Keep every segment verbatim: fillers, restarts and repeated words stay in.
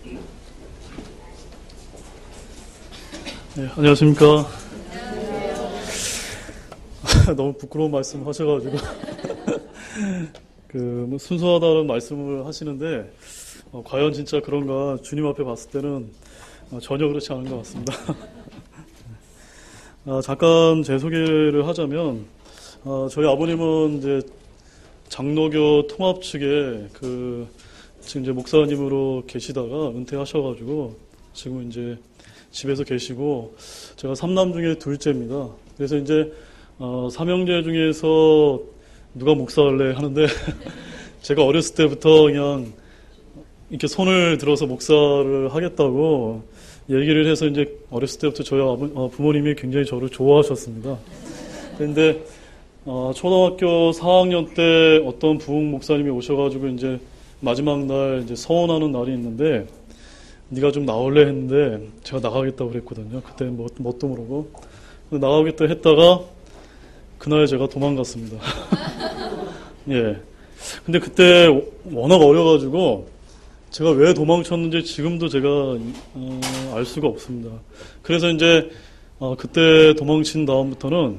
네, 안녕하십니까. 너무 부끄러운 말씀 하셔가지고 그 뭐 순수하다는 말씀을 하시는데 어, 과연 진짜 그런가 주님 앞에 봤을 때는 어, 전혀 그렇지 않은 것 같습니다. 아, 잠깐 제 소개를 하자면 어, 저희 아버님은 이제 장로교 통합 측에 그 지금 이제 목사님으로 계시다가 은퇴하셔가지고 지금 이제 집에서 계시고 제가 삼남 중에 둘째입니다. 그래서 이제 어, 삼형제 중에서 누가 목사할래 하는데 제가 어렸을 때부터 그냥 이렇게 손을 들어서 목사를 하겠다고 얘기를 해서 이제 어렸을 때부터 저희 아버, 어, 부모님이 굉장히 저를 좋아하셨습니다. 그런데 어, 초등학교 사 학년 때 어떤 부흥 목사님이 오셔가지고 이제 마지막 날 이제 서원하는 날이 있는데 네가 좀 나올래 했는데 제가 나가겠다고 그랬거든요. 그때 뭐, 뭣도 모르고 나가겠다 했다가 그날 제가 도망갔습니다. 예. 근데 그때 워낙 어려가지고 제가 왜 도망쳤는지 지금도 제가 어, 알 수가 없습니다. 그래서 이제 어, 그때 도망친 다음부터는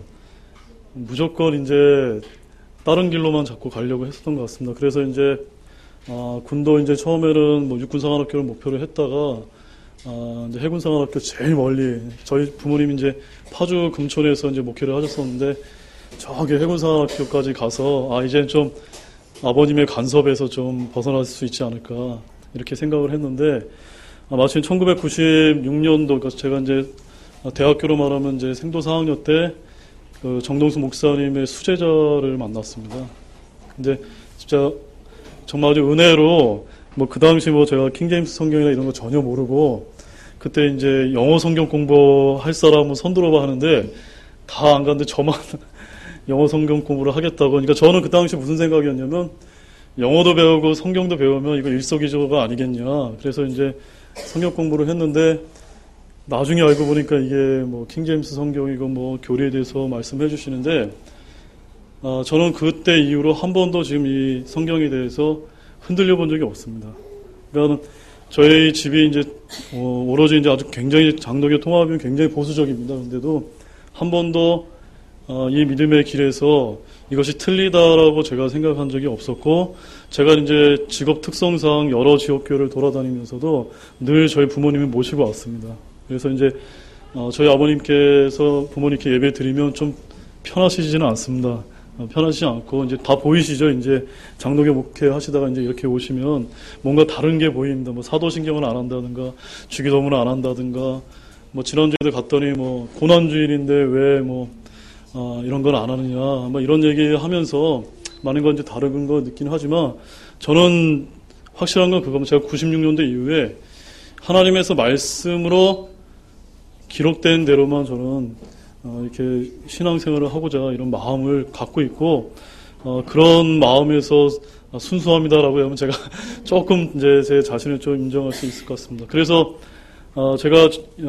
무조건 이제 다른 길로만 자꾸 가려고 했었던 것 같습니다. 그래서 이제 어, 군도 이제 처음에는 뭐 육군사관학교를 목표로 했다가 어, 이제 해군사관학교 제일 멀리 저희 부모님이 이제 파주 금촌에서 이제 목회를 하셨었는데 저기 해군사관학교까지 가서 아 이제 좀 아버님의 간섭에서 좀 벗어날 수 있지 않을까 이렇게 생각을 했는데 아, 마침 천구백구십육 년도 그러니까 제가 이제 대학교로 말하면 이제 생도 사 학년 때 그 정동수 목사님의 수제자를 만났습니다. 근데 진짜 정말 아주 은혜로 뭐 그 당시 뭐 제가 킹제임스 성경이나 이런 거 전혀 모르고 그때 이제 영어 성경 공부할 사람은 손 들어봐 하는데 다 안 갔는데 저만 영어 성경 공부를 하겠다고. 그러니까 저는 그 당시 무슨 생각이었냐면 영어도 배우고 성경도 배우면 이거 일석이조가 아니겠냐. 그래서 이제 성경 공부를 했는데 나중에 알고 보니까 이게 뭐 킹제임스 성경이고 뭐 교리에 대해서 말씀해 주시는데 아, 저는 그때 이후로 한 번도 지금 이 성경에 대해서 흔들려 본 적이 없습니다. 그러니까 저희 집이 이제 어, 오로지 이제 아주 굉장히 장로교 통합이면 굉장히 보수적입니다. 그런데도 한 번도 어, 이 믿음의 길에서 이것이 틀리다라고 제가 생각한 적이 없었고, 제가 이제 직업 특성상 여러 지역교회를 돌아다니면서도 늘 저희 부모님을 모시고 왔습니다. 그래서 이제 어, 저희 아버님께서 부모님께 예배 드리면 좀 편하시지는 않습니다. 어, 편하시지 않고 이제 다 보이시죠? 이제 장로교 목회 하시다가 이제 이렇게 오시면 뭔가 다른 게 보입니다. 뭐 사도신경을 안 한다든가 주기도문을 안 한다든가 뭐 지난주에도 갔더니 뭐 고난주일인데 왜 뭐 어, 이런 걸 안 하느냐 뭐 이런 얘기하면서 많은 건 이제 다른 거 느끼긴 하지만 저는 확실한 건 그겁니다. 제가 구십육 년도 이후에 하나님에서 말씀으로 기록된 대로만 저는 어, 이렇게 신앙생활을 하고자 이런 마음을 갖고 있고 어, 그런 마음에서 순수합니다라고 하면 제가 조금 이제 제 자신을 좀 인정할 수 있을 것 같습니다. 그래서 어, 제가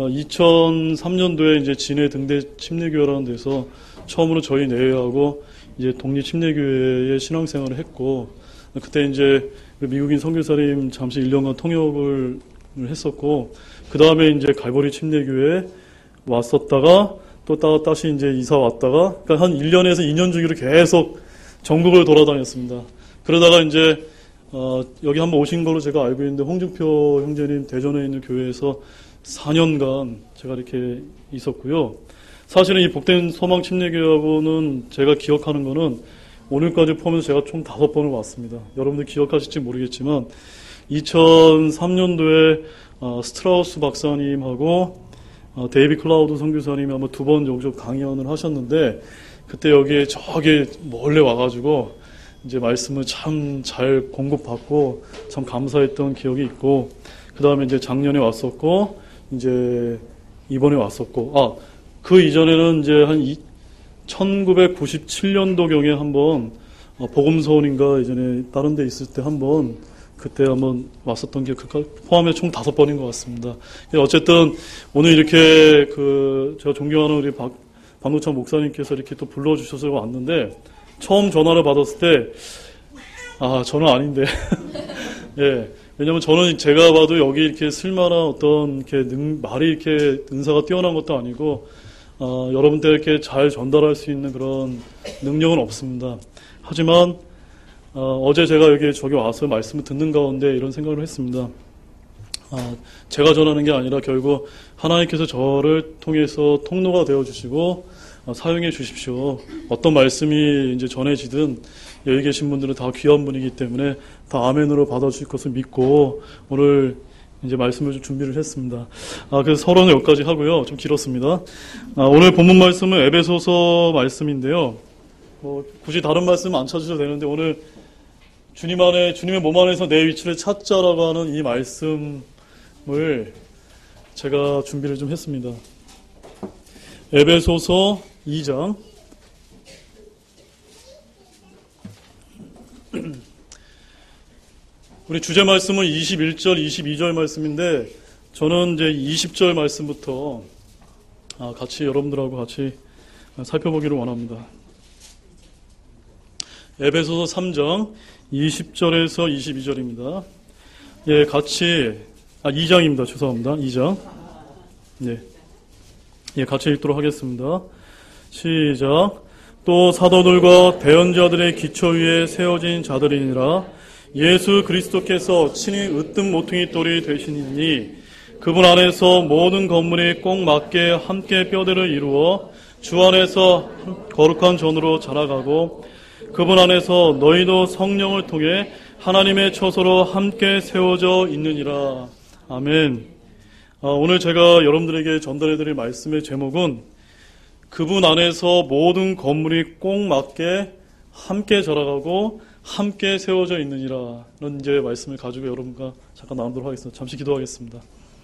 이천삼 년도에 이제 진해 등대 침례교회라는 데서 처음으로 저희 내외하고 이제 독립 침례교회의 신앙생활을 했고 그때 이제 미국인 선교사님 잠시 일 년간 통역을 했었고 그 다음에 이제 갈보리 침례교회에 왔었다가 또 따, 다시 이제 이사 왔다가 그러니까 한 일 년에서 이 년 주기로 계속 전국을 돌아다녔습니다. 그러다가 이제 어, 여기 한번 오신 걸로 제가 알고 있는데 홍준표 형제님 대전에 있는 교회에서 사 년간 제가 이렇게 있었고요. 사실은 이 복된 소망 침례교회하고는 제가 기억하는 거는 오늘까지 포함해서 제가 총 다섯 번을 왔습니다. 여러분들 기억하실지 모르겠지만 이천삼 년도에 어, 스트라우스 박사님하고 어, 데이비 클라우드 선교사님이 아마 두 번 여기서 강연을 하셨는데 그때 여기에 저기 몰래 와가지고 이제 말씀을 참 잘 공급받고 참 감사했던 기억이 있고 그 다음에 이제 작년에 왔었고 이제 이번에 왔었고 아 그 이전에는 이제 한 천구백구십칠 년도경에 한번 어, 복음서원인가 이전에 다른 데 있을 때 한번 그때 한번 왔었던 게 그 포함해 총 다섯 번인 것 같습니다. 어쨌든 오늘 이렇게 그 제가 존경하는 우리 박, 박노찬 목사님께서 이렇게 또 불러주셔서 왔는데 처음 전화를 받았을 때 아 저는 아닌데 예 왜냐면 저는 제가 봐도 여기 이렇게 쓸만한 어떤 이렇게 능, 말이 이렇게 은사가 뛰어난 것도 아니고, 어, 여러분들께 잘 전달할 수 있는 그런 능력은 없습니다. 하지만, 어, 어제 제가 여기 저기 와서 말씀을 듣는 가운데 이런 생각을 했습니다. 어, 제가 전하는 게 아니라 결국 하나님께서 저를 통해서 통로가 되어 주시고, 어, 사용해 주십시오. 어떤 말씀이 이제 전해지든 여기 계신 분들은 다 귀한 분이기 때문에 다 아멘으로 받아주실 것을 믿고 오늘 이제 말씀을 좀 준비를 했습니다. 아, 그래서 서론은 여기까지 하고요. 좀 길었습니다. 아, 오늘 본문 말씀은 에베소서 말씀인데요. 뭐 굳이 다른 말씀 안 찾으셔도 되는데 오늘 주님 안에, 주님의 몸 안에서 내 위치를 찾자라고 하는 이 말씀을 제가 준비를 좀 했습니다. 에베소서 이 장 우리 주제 말씀은 이십일 절, 이십이 절 말씀인데 저는 이제 이십 절 말씀부터 같이 여러분들하고 같이 살펴보기를 원합니다. 에베소서 삼 장 이십 절에서 이십이 절입니다. 예, 같이 아 이 장입니다. 죄송합니다. 이 장. 예. 예, 같이 읽도록 하겠습니다. 시작. 또 사도들과 대언자들의 기초 위에 세워진 자들이니라. 예수 그리스도께서 친히 으뜸 모퉁이 돌이 되시니 그분 안에서 모든 건물이 꼭 맞게 함께 뼈대를 이루어 주 안에서 거룩한 전으로 자라가고 그분 안에서 너희도 성령을 통해 하나님의 처소로 함께 세워져 있느니라. 아멘. 아, 오늘 제가 여러분들에게 전달해드릴 말씀의 제목은 그분 안에서 모든 건물이 꼭 맞게 함께 자라가고 함께 세워져 있느니라. 이런 이제 말씀을 가지고 여러분과 잠깐 나누도록 하겠습니다. 잠시 기도하겠습니다.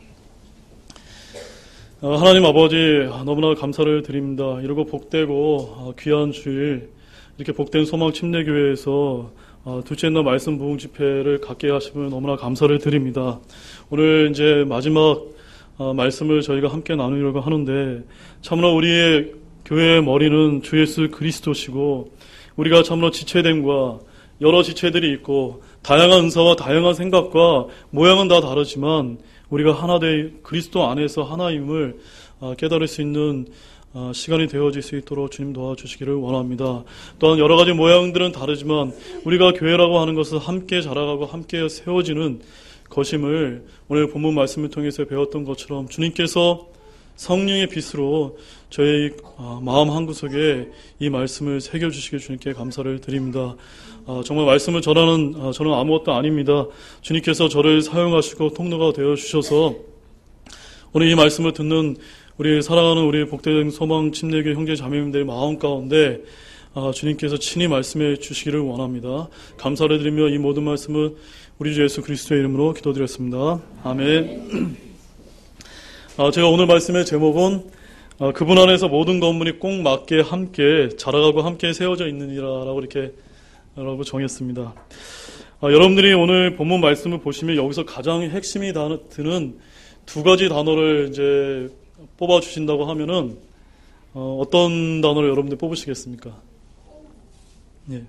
아, 하나님 아버지 너무나 감사를 드립니다. 이러고 복되고 아, 귀한 주일 이렇게 복된 소망 침례교회에서 어, 둘째 날 말씀 부흥 집회를 갖게 하시면 너무나 감사를 드립니다. 오늘 이제 마지막 어, 말씀을 저희가 함께 나누려고 하는데 참으로 우리의 교회의 머리는 주 예수 그리스도시고 우리가 참으로 지체됨과 여러 지체들이 있고 다양한 은사와 다양한 생각과 모양은 다 다르지만 우리가 하나 되 그리스도 안에서 하나임을 어, 깨달을 수 있는 어, 시간이 되어질 수 있도록 주님 도와주시기를 원합니다. 또한 여러 가지 모양들은 다르지만 우리가 교회라고 하는 것은 함께 자라가고 함께 세워지는 것임을 오늘 본문 말씀을 통해서 배웠던 것처럼 주님께서 성령의 빛으로 저의 어, 마음 한구석에 이 말씀을 새겨주시길 주님께 감사를 드립니다. 어, 정말 말씀을 전하는 어, 저는 아무것도 아닙니다. 주님께서 저를 사용하시고 통로가 되어주셔서 오늘 이 말씀을 듣는 우리 사랑하는 우리 복된 소망 침례교 형제 자매님들의 마음 가운데 아, 주님께서 친히 말씀해 주시기를 원합니다. 감사를 드리며 이 모든 말씀은 우리 주 예수 그리스도의 이름으로 기도드렸습니다. 아멘. 아, 제가 오늘 말씀의 제목은 아, 그분 안에서 모든 건물이 꼭 맞게 함께 자라가고 함께 세워져 있느니라라고 이렇게 라고 정했습니다. 아, 여러분들이 오늘 본문 말씀을 보시면 여기서 가장 핵심이 드는 두 가지 단어를 이제 뽑아 주신다고 하면은 어, 어떤 단어를 여러분들 뽑으시겠습니까? 예.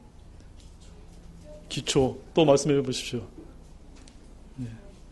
기초. 또 말씀해 보십시오. 예.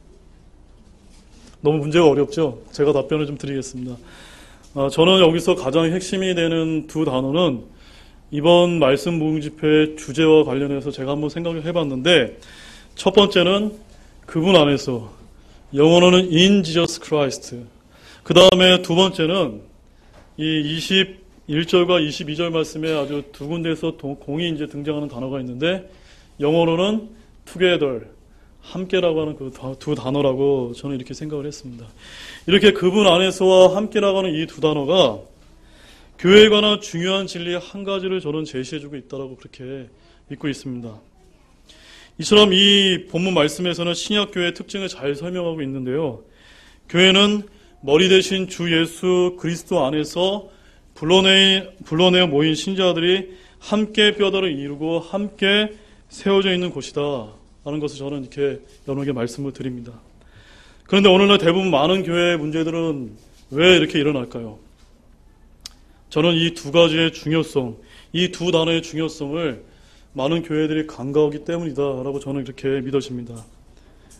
너무 문제가 어렵죠? 제가 답변을 좀 드리겠습니다. 아, 저는 여기서 가장 핵심이 되는 두 단어는 이번 말씀 부흥 집회 주제와 관련해서 제가 한번 생각을 해봤는데 첫 번째는 그분 안에서 영어로는 in Jesus Christ. 그 다음에 두 번째는 이 이십일 절과 이십이 절 말씀에 아주 두 군데에서 공이 이제 등장하는 단어가 있는데 영어로는 together, 함께라고 하는 그 두 단어라고 저는 이렇게 생각을 했습니다. 이렇게 그분 안에서와 함께라고 하는 이 두 단어가 교회에 관한 중요한 진리 한 가지를 저는 제시해주고 있다고 그렇게 믿고 있습니다. 이처럼 이 본문 말씀에서는 신약교회의 특징을 잘 설명하고 있는데요. 교회는 머리 대신 주 예수 그리스도 안에서 불러내, 불러내어 모인 신자들이 함께 뼈다를 이루고 함께 세워져 있는 곳이다 라는 것을 저는 이렇게 여러분에게 말씀을 드립니다. 그런데 오늘날 대부분 많은 교회의 문제들은 왜 이렇게 일어날까요? 저는 이 두 가지의 중요성, 이 두 단어의 중요성을 많은 교회들이 간과하기 때문이다 라고 저는 이렇게 믿어집니다.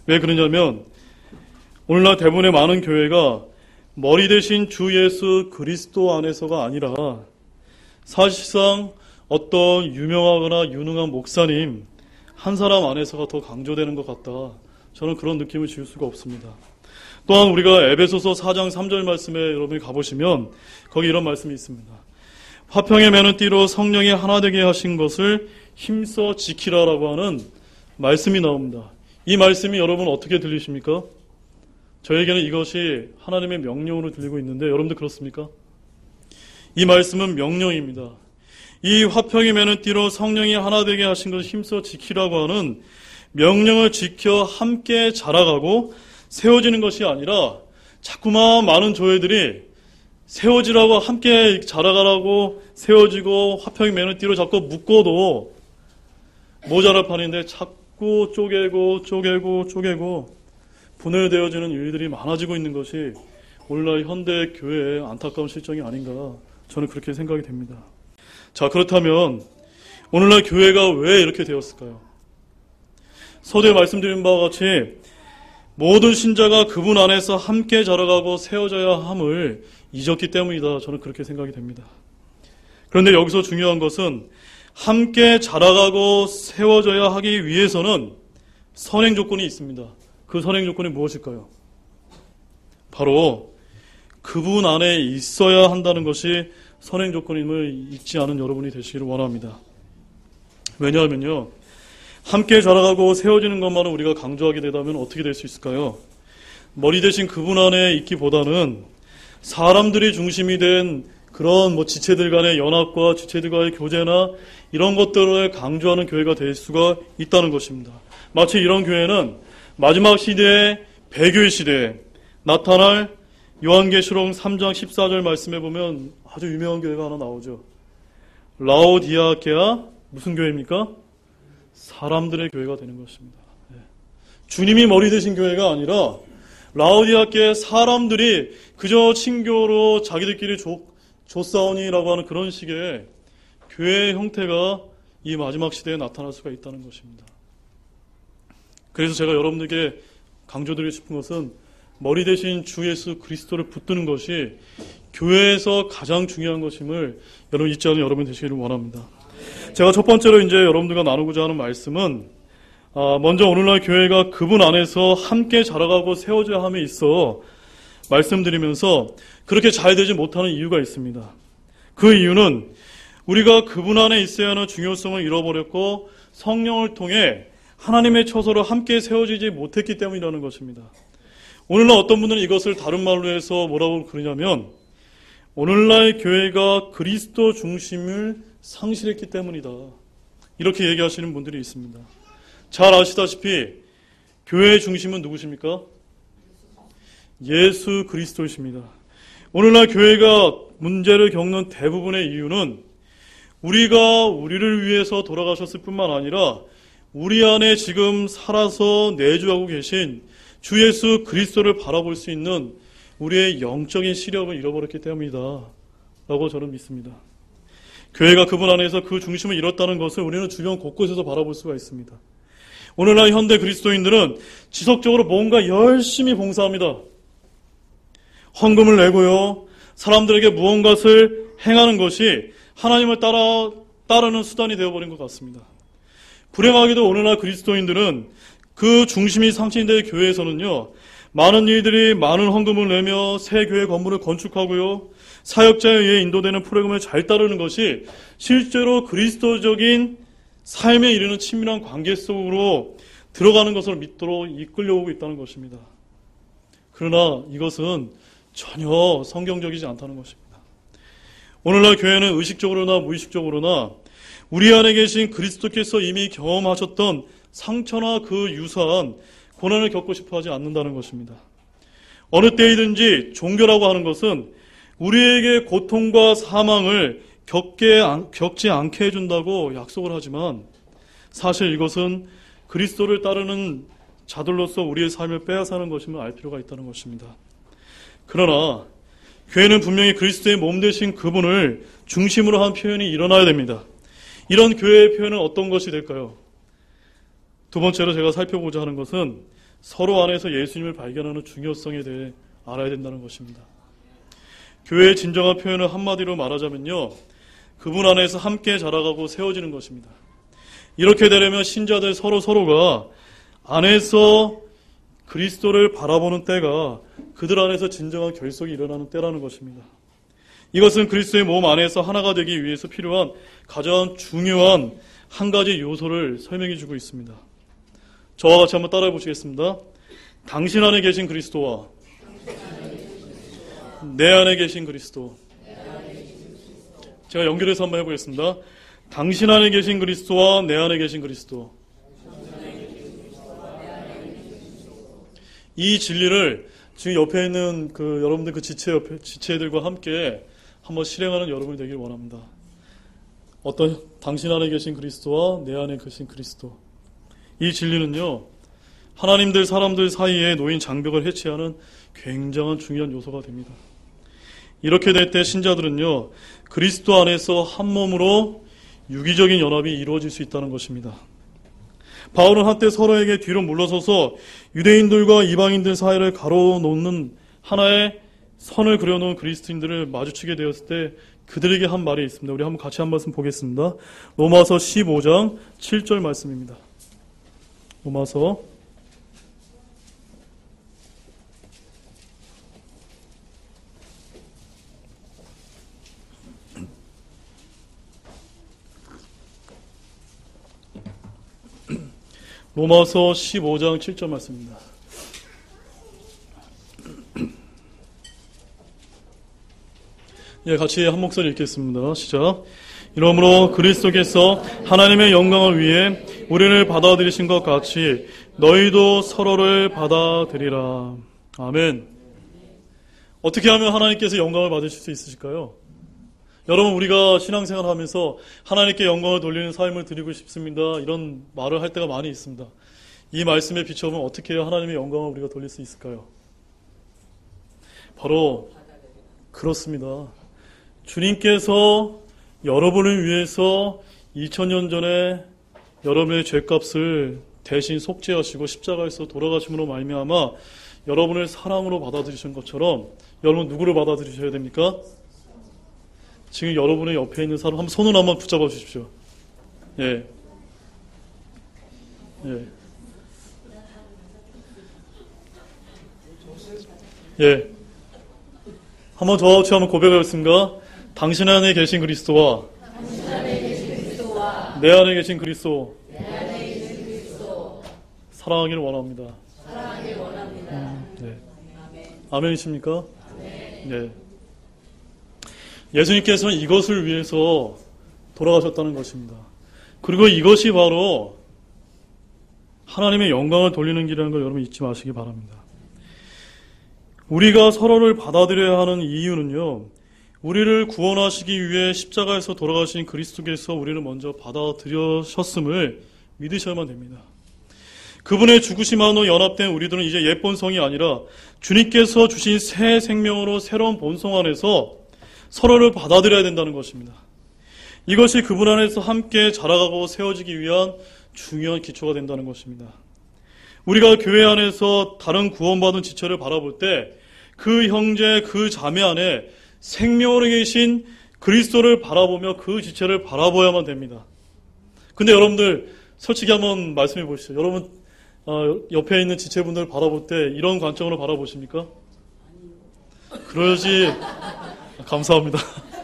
왜 그러냐면 오늘날 대부분의 많은 교회가 머리 대신 주 예수 그리스도 안에서가 아니라 사실상 어떤 유명하거나 유능한 목사님 한 사람 안에서가 더 강조되는 것 같다. 저는 그런 느낌을 지울 수가 없습니다. 또한 우리가 에베소서 사 장 삼 절 말씀에 여러분이 가보시면 거기 이런 말씀이 있습니다. 화평에 매는 띠로 성령이 하나 되게 하신 것을 힘써 지키라라고 하는 말씀이 나옵니다. 이 말씀이 여러분 어떻게 들리십니까? 저에게는 이것이 하나님의 명령으로 들리고 있는데 여러분도 그렇습니까? 이 말씀은 명령입니다. 이 화평이 매는 띠로 성령이 하나 되게 하신 것을 힘써 지키라고 하는 명령을 지켜 함께 자라가고 세워지는 것이 아니라 자꾸만 많은 교회들이 세워지라고 함께 자라가라고 세워지고 화평이 매는 띠로 자꾸 묶어도 모자랄 판인데 자꾸 쪼개고 쪼개고 쪼개고 분열되어지는 일들이 많아지고 있는 것이 오늘날 현대 교회의 안타까운 실정이 아닌가 저는 그렇게 생각이 됩니다. 자, 그렇다면 오늘날 교회가 왜 이렇게 되었을까요? 서두에 말씀드린 바와 같이 모든 신자가 그분 안에서 함께 자라가고 세워져야 함을 잊었기 때문이다. 저는 그렇게 생각이 됩니다. 그런데 여기서 중요한 것은 함께 자라가고 세워져야 하기 위해서는 선행 조건이 있습니다. 그 선행 조건이 무엇일까요? 바로 그분 안에 있어야 한다는 것이 선행 조건임을 잊지 않은 여러분이 되시기를 원합니다. 왜냐하면요, 함께 자라가고 세워지는 것만은 우리가 강조하게 되다면 어떻게 될 수 있을까요? 머리 대신 그분 안에 있기보다는 사람들이 중심이 된 그런 뭐 지체들 간의 연합과 지체들과의 교제나 이런 것들을 강조하는 교회가 될 수가 있다는 것입니다. 마치 이런 교회는 마지막 시대에 배교의 시대에 나타날 요한계시록 삼 장 십사 절 말씀에 보면 아주 유명한 교회가 하나 나오죠. 라오디아케아 무슨 교회입니까? 사람들의 교회가 되는 것입니다. 주님이 머리 되신 교회가 아니라 라오디아케 사람들이 그저 친교로 자기들끼리 조, 조싸우니라고 하는 그런 식의 교회의 형태가 이 마지막 시대에 나타날 수가 있다는 것입니다. 그래서 제가 여러분들께 강조드리고 싶은 것은 머리 대신 주 예수 그리스도를 붙드는 것이 교회에서 가장 중요한 것임을 여러분 잊지 않은 여러분 되시기를 원합니다. 제가 첫 번째로 이제 여러분들과 나누고자 하는 말씀은 먼저 오늘날 교회가 그분 안에서 함께 자라가고 세워져야 함에 있어 말씀드리면서 그렇게 잘 되지 못하는 이유가 있습니다. 그 이유는 우리가 그분 안에 있어야 하는 중요성을 잃어버렸고 성령을 통해 하나님의 처소로 함께 세워지지 못했기 때문이라는 것입니다. 오늘날 어떤 분들은 이것을 다른 말로 해서 뭐라고 그러냐면 오늘날 교회가 그리스도 중심을 상실했기 때문이다. 이렇게 얘기하시는 분들이 있습니다. 잘 아시다시피 교회의 중심은 누구십니까? 예수 그리스도이십니다. 오늘날 교회가 문제를 겪는 대부분의 이유는 우리가 우리를 위해서 돌아가셨을 뿐만 아니라 우리 안에 지금 살아서 내주하고 계신 주 예수 그리스도를 바라볼 수 있는 우리의 영적인 시력을 잃어버렸기 때문이다 라고 저는 믿습니다. 교회가 그분 안에서 그 중심을 잃었다는 것을 우리는 주변 곳곳에서 바라볼 수가 있습니다. 오늘날 현대 그리스도인들은 지속적으로 뭔가 열심히 봉사합니다. 헌금을 내고요. 사람들에게 무언가를 행하는 것이 하나님을 따라, 따르는 수단이 되어버린 것 같습니다. 불행하게도 오늘날 그리스도인들은 그 중심이 상실된 교회에서는요, 많은 이들이 많은 헌금을 내며 새 교회 건물을 건축하고요, 사역자에 의해 인도되는 프로그램을 잘 따르는 것이 실제로 그리스도적인 삶에 이르는 친밀한 관계 속으로 들어가는 것을 믿도록 이끌려오고 있다는 것입니다. 그러나 이것은 전혀 성경적이지 않다는 것입니다. 오늘날 교회는 의식적으로나 무의식적으로나 우리 안에 계신 그리스도께서 이미 경험하셨던 상처나 그 유사한 고난을 겪고 싶어 하지 않는다는 것입니다. 어느 때이든지 종교라고 하는 것은 우리에게 고통과 사망을 겪게, 겪지 않게 해준다고 약속을 하지만 사실 이것은 그리스도를 따르는 자들로서 우리의 삶을 빼앗아는 것임을 알 필요가 있다는 것입니다. 그러나 교회는 분명히 그리스도의 몸 되신 그분을 중심으로 한 표현이 일어나야 됩니다. 이런 교회의 표현은 어떤 것이 될까요? 두 번째로 제가 살펴보자 하는 것은 서로 안에서 예수님을 발견하는 중요성에 대해 알아야 된다는 것입니다. 교회의 진정한 표현을 한마디로 말하자면요, 그분 안에서 함께 자라가고 세워지는 것입니다. 이렇게 되려면 신자들 서로 서로가 안에서 그리스도를 바라보는 때가 그들 안에서 진정한 결속이 일어나는 때라는 것입니다. 이것은 그리스도의 몸 안에서 하나가 되기 위해서 필요한 가장 중요한 한 가지 요소를 설명해 주고 있습니다. 저와 같이 한번 따라해 보시겠습니다. 당신 안에 계신 그리스도와 내 안에 계신 그리스도. 제가 연결해서 한번 해보겠습니다. 당신 안에 계신 그리스도와 내 안에 계신 그리스도. 이 진리를 지금 옆에 있는 그 여러분들 그 지체 옆에 지체들과 함께 한번 실행하는 여러분이 되길 원합니다. 어떤 당신 안에 계신 그리스도와 내 안에 계신 그리스도. 이 진리는요, 하나님들 사람들 사이에 놓인 장벽을 해치하는 굉장한 중요한 요소가 됩니다. 이렇게 될 때 신자들은요, 그리스도 안에서 한 몸으로 유기적인 연합이 이루어질 수 있다는 것입니다. 바울은 한때 서로에게 뒤로 물러서서 유대인들과 이방인들 사이를 가로놓는 하나의 선을 그려놓은 그리스도인들을 마주치게 되었을 때 그들에게 한 말이 있습니다. 우리 한번 같이 한 말씀 보겠습니다. 로마서 십오 장 칠 절 말씀입니다. 로마서 로마서 십오 장 칠 절 말씀입니다. 예, 같이 한 목소리 읽겠습니다. 시작. 이러므로 그리스도께서 하나님의 영광을 위해 우리를 받아들이신 것 같이 너희도 서로를 받아들이라. 아멘. 어떻게 하면 하나님께서 영광을 받으실 수 있으실까요? 여러분, 우리가 신앙생활 하면서 하나님께 영광을 돌리는 삶을 드리고 싶습니다, 이런 말을 할 때가 많이 있습니다. 이 말씀에 비춰보면 어떻게 해야 하나님의 영광을 우리가 돌릴 수 있을까요? 바로 그렇습니다. 주님께서 여러분을 위해서 이천 년 전에 여러분의 죄값을 대신 속죄하시고 십자가에서 돌아가심으로 말미암아 여러분을 사랑으로 받아들이신 것처럼 여러분 누구를 받아들이셔야 됩니까? 지금 여러분의 옆에 있는 사람 한번 손을 한번 붙잡아 주십시오. 예. 예. 예. 한번 저와 같이 한번 고백하겠습니다. 당신 안에 계신 그리스도와, 당신 안에 계신 그리스도와 내 안에 계신 그리스도, 내 안에 계신 그리스도 사랑하기를 원합니다. 사랑하기를 원합니다. 음, 네. 아멘. 아멘이십니까? 아멘. 네. 예수님께서는 이것을 위해서 돌아가셨다는 것입니다. 그리고 이것이 바로 하나님의 영광을 돌리는 길이라는 걸 여러분 잊지 마시기 바랍니다. 우리가 서로를 받아들여야 하는 이유는요, 우리를 구원하시기 위해 십자가에서 돌아가신 그리스도께서 우리를 먼저 받아들여셨음을 믿으셔야만 됩니다. 그분의 죽으심 안으로 연합된 우리들은 이제 옛 본성이 아니라 주님께서 주신 새 생명으로 새로운 본성 안에서 서로를 받아들여야 된다는 것입니다. 이것이 그분 안에서 함께 자라가고 세워지기 위한 중요한 기초가 된다는 것입니다. 우리가 교회 안에서 다른 구원받은 지체를 바라볼 때 그 형제, 그 자매 안에 생명으로 계신 그리스도를 바라보며 그 지체를 바라봐야만 됩니다. 근데 여러분들 솔직히 한번 말씀해 보시죠. 여러분 어, 옆에 있는 지체분들 바라볼 때 이런 관점으로 바라보십니까? 그러지. 감사합니다.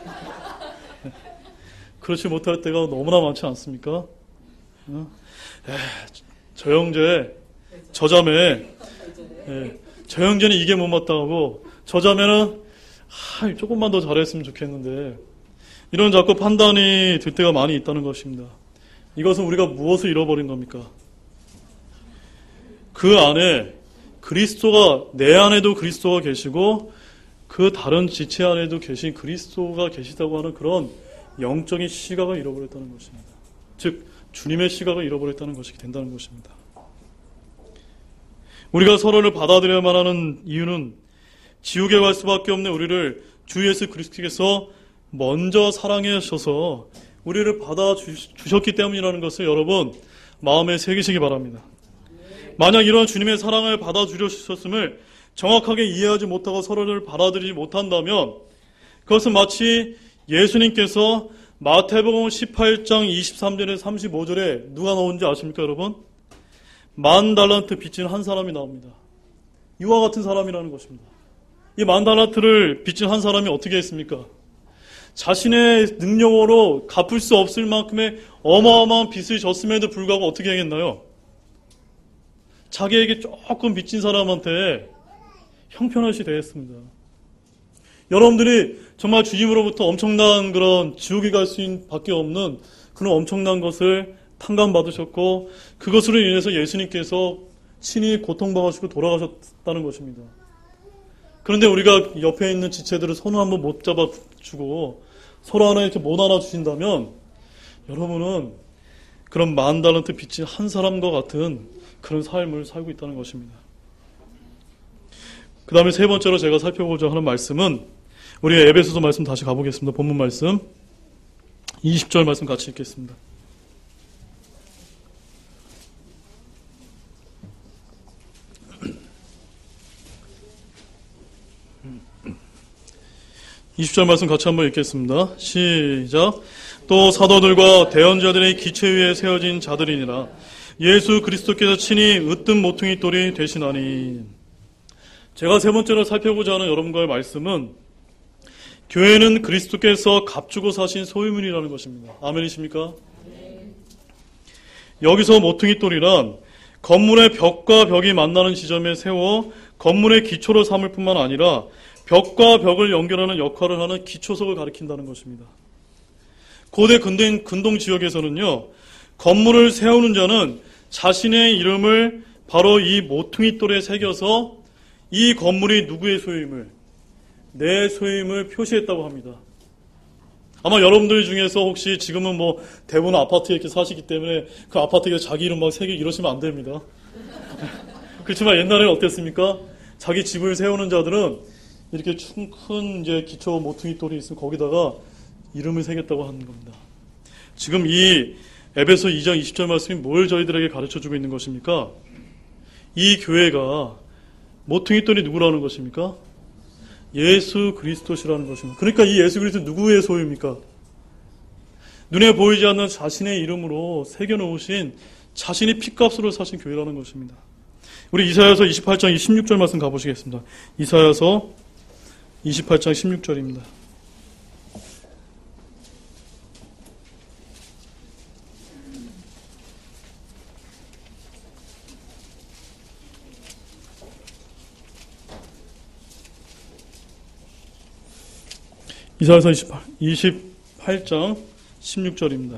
그렇지 못할 때가 너무나 많지 않습니까? 에이, 저 형제, 저 자매, 예, 저 형제는 이게 못마땅하고 저 자매는 아, 조금만 더 잘했으면 좋겠는데, 이런 자꾸 판단이 들 때가 많이 있다는 것입니다. 이것은 우리가 무엇을 잃어버린 겁니까? 그 안에 그리스도가, 내 안에도 그리스도가 계시고 그 다른 지체 안에도 계신 그리스도가 계시다고 하는 그런 영적인 시각을 잃어버렸다는 것입니다. 즉 주님의 시각을 잃어버렸다는 것이 된다는 것입니다. 우리가 서로를 받아들여야만 하는 이유는 지옥에 갈 수밖에 없는 우리를 주 예수 그리스도께서 먼저 사랑해 주셔서 우리를 받아주셨기 때문이라는 것을 여러분 마음에 새기시기 바랍니다. 만약 이런 주님의 사랑을 받아주셨음을 정확하게 이해하지 못하고 서로를 받아들이지 못한다면 그것은 마치 예수님께서 마태복음 십팔 장 이십삼 절에 삼십오 절에 누가 나오는지 아십니까, 여러분? 만 달란트 빚진 한 사람이 나옵니다. 이와 같은 사람이라는 것입니다. 이 만 달란트를 빚진 한 사람이 어떻게 했습니까? 자신의 능력으로 갚을 수 없을 만큼의 어마어마한 빚을 졌음에도 불구하고 어떻게 하겠나요? 자기에게 조금 빚진 사람한테 형편없이 대했습니다. 여러분들이 정말 주님으로부터 엄청난 그런 지옥에 갈 수밖에 없는 그런 엄청난 것을 탕감받으셨고 그것으로 인해서 예수님께서 친히 고통받으시고 돌아가셨다는 것입니다. 그런데 우리가 옆에 있는 지체들을 손을 한번 못 잡아주고 서로 하나 이렇게 못 안아주신다면 여러분은 그런 만 달란트 빚진 한 사람과 같은 그런 삶을 살고 있다는 것입니다. 그 다음에 세 번째로 제가 살펴보고자 하는 말씀은 우리 에베소서 말씀 다시 가보겠습니다. 본문 말씀 이십 절 말씀 같이 읽겠습니다. 이십 절 말씀 같이 한번 읽겠습니다. 시작. 또 사도들과 대언자들의 기체 위에 세워진 자들이니라. 예수 그리스도께서 친히 으뜸 모퉁이 돌이 되시나니. 제가 세 번째로 살펴보자 하는 여러분과의 말씀은 교회는 그리스도께서 값주고 사신 소유물이라는 것입니다. 아멘이십니까? 여기서 모퉁이 돌이란 건물의 벽과 벽이 만나는 지점에 세워 건물의 기초로 삼을 뿐만 아니라 벽과 벽을 연결하는 역할을 하는 기초석을 가리킨다는 것입니다. 고대 근동, 근동 지역에서는요, 건물을 세우는 자는 자신의 이름을 바로 이 모퉁이 돌에 새겨서 이 건물이 누구의 소유임을, 내 소유임을 표시했다고 합니다. 아마 여러분들 중에서 혹시 지금은 뭐 대부분 아파트에 이렇게 사시기 때문에 그 아파트에 자기 이름 막 새기고 이러시면 안 됩니다. 그렇지만 옛날에는 어땠습니까? 자기 집을 세우는 자들은 이렇게 큰 이제 기초 모퉁이 돌이 있으면 거기다가 이름을 새겼다고 하는 겁니다. 지금 이 에베소 이 장 이십 절 말씀이 뭘 저희들에게 가르쳐주고 있는 것입니까? 이 교회가 모퉁이 돌이 누구라는 것입니까? 예수 그리스도시라는 것입니다. 그러니까 이 예수 그리스도 누구의 소유입니까? 눈에 보이지 않는 자신의 이름으로 새겨놓으신 자신이 핏값으로 사신 교회라는 것입니다. 우리 이사야서 이십팔 장 십육 절 말씀 가보시겠습니다. 이사야서 이십팔 장 십육 절입니다. 이사야서 이십팔 장 십육 절입니다.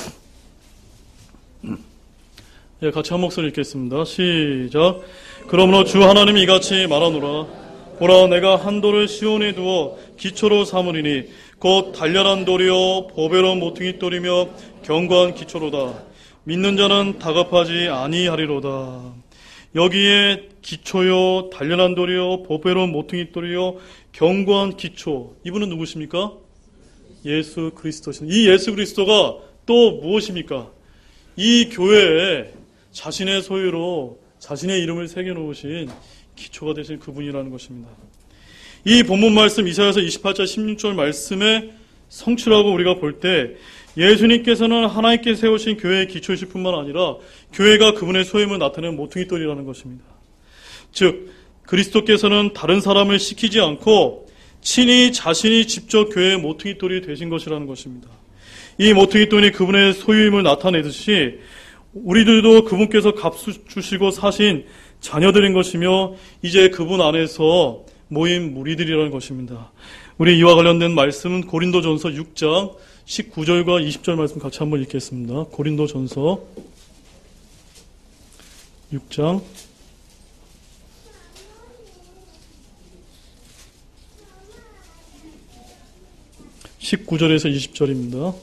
예, 같이 한 목소리 읽겠습니다. 시작. 그러므로 주 하나님이 이같이 말하노라. 보라, 내가 한 돌을 시온에 두어 기초로 삼으리니 곧 단련한 돌이요 보배로운 모퉁이 돌이며 견고한 기초로다. 믿는 자는 다급하지 아니하리로다. 여기에 기초요 단련한 돌이요 보배로운 모퉁이 돌이요 견고한 기초, 이분은 누구십니까? 예수 그리스도십니다. 이 예수 그리스도가 또 무엇입니까? 이 교회에 자신의 소유로 자신의 이름을 새겨놓으신 기초가 되신 그분이라는 것입니다. 이 본문 말씀 이사야서 이십팔 장 십육 절 말씀의 성취라고 우리가 볼 때 예수님께서는 하나님께 세우신 교회의 기초이실 뿐만 아니라 교회가 그분의 소임을 나타내는 모퉁이돌이라는 것입니다. 즉 그리스도께서는 다른 사람을 시키지 않고 친히 자신이 직접 교회의 모퉁이돌이 되신 것이라는 것입니다. 이 모퉁이돌이 그분의 소유임을 나타내듯이 우리들도 그분께서 값을 주시고 사신 자녀들인 것이며 이제 그분 안에서 모인 무리들이라는 것입니다. 우리 이와 관련된 말씀은 고린도전서 육 장 십구 절과 이십 절 말씀 같이 한번 읽겠습니다. 고린도전서 육 장 십구 절에서 이십 절입니다.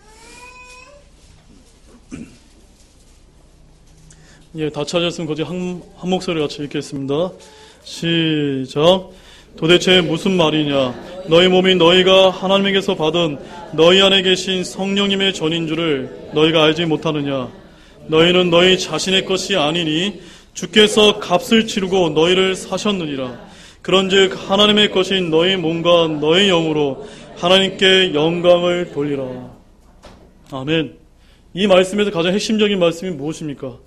예, 다 찾았으면 거기 한, 한 목소리 같이 읽겠습니다. 시작. 도대체 무슨 말이냐? 너희 몸이 너희가 하나님에게서 받은 너희 안에 계신 성령님의 전인 줄을 너희가 알지 못하느냐? 너희는 너희 자신의 것이 아니니 주께서 값을 치르고 너희를 사셨느니라. 그런즉 하나님의 것인 너희 몸과 너희 영으로 하나님께 영광을 돌리라. 아멘. 이 말씀에서 가장 핵심적인 말씀이 무엇입니까?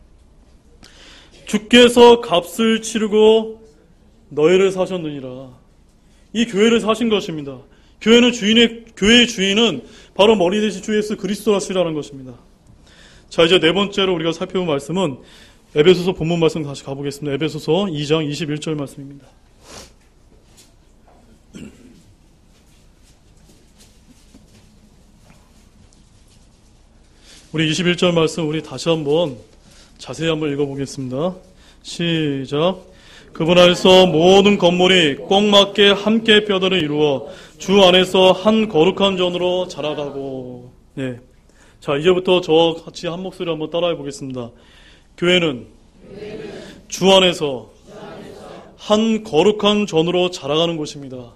주께서 값을 치르고 너희를 사셨느니라. 이 교회를 사신 것입니다. 교회는 주인의, 교회의 주인은 바로 머리 대신 주 예수 그리스도라시라는 것입니다. 자, 이제 네 번째로 우리가 살펴본 말씀은 에베소서 본문 말씀 다시 가보겠습니다. 에베소서 이 장 이십일 절 말씀입니다. 우리 이십일 절 말씀 우리 다시 한번 자세히 한번 읽어보겠습니다. 시작. 그분 안에서 모든 건물이 꼭 맞게 함께 뼈들을 이루어 주 안에서 한 거룩한 전으로 자라가고. 네. 자, 이제부터 저와 같이 한 목소리 한번 따라해 보겠습니다. 교회는 주 안에서 한 거룩한 전으로 자라가는 곳입니다.